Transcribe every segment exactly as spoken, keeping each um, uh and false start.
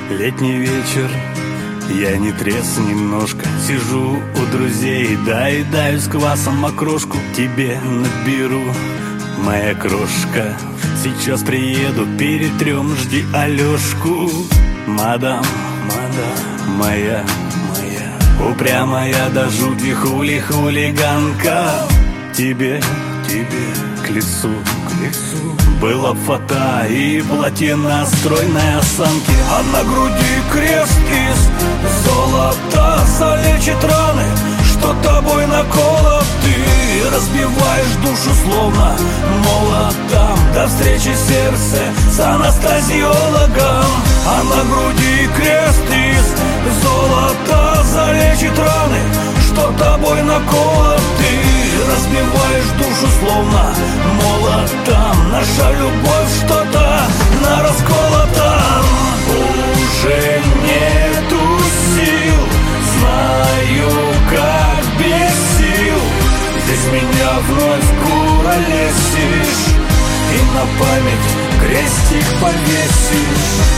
Летний вечер, я не трезв немножко. Сижу у друзей, доедаю с квасом окрошку. Тебе наберу, моя крошка. Сейчас приеду, перетрем, жди Алешку. Мадам, мадам, моя, моя упрямая до жути хули-хулиганка. Тебе, тебе к лицу, к лицу было фото и платина стройной осанки. А на груди крест из золота залечит раны, что тобой наколот. Ты разбиваешь душу словно молотом. До встречи сердце с анестезиологом. А на груди крест из золота залечит раны, что тобой наколот. Ты разбиваешь душу словно молотом. Наша любовь что-то на расколотом. Уже нету сил, знаю, как без сил. Здесь меня вновь куролесишь и на память крестик повесишь.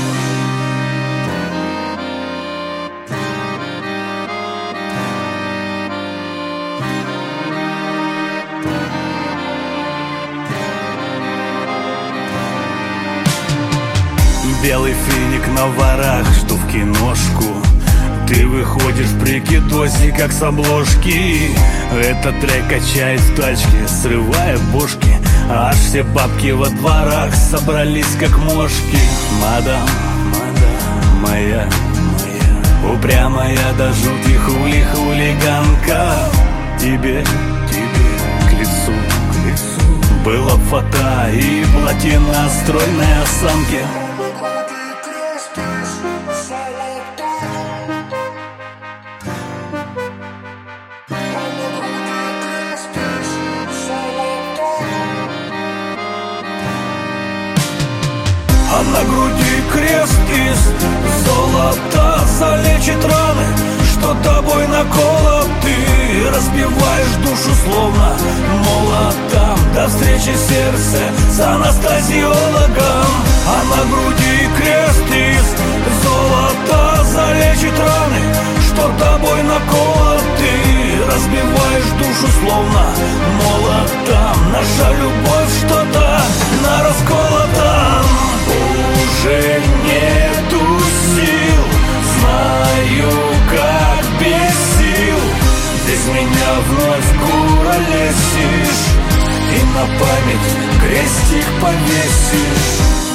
Белый финик на ворах, жду в киношку. Ты выходишь в прикидосе, как с обложки. Этот трек качает в тачке, срывая бошки. Аж все бабки во дворах собрались, как мошки. Мадам, мадам, моя, моя упрямая до жути хули-хулиганка. Тебе, тебе к лицу, к лицу было фото и платина стройной осанки. А на груди крест из золота залечит раны, что тобой наколот. Ты разбиваешь душу словно молотом. До встречи сердце с анестезиологом. А на груди крест из золота залечит раны, что тобой наколот. Ты разбиваешь душу словно молотом. Наша любовь что-то на расколотом. Уже нету сил, знаю, как без сил. Здесь меня вновь куролесишь и на память крестик повесишь.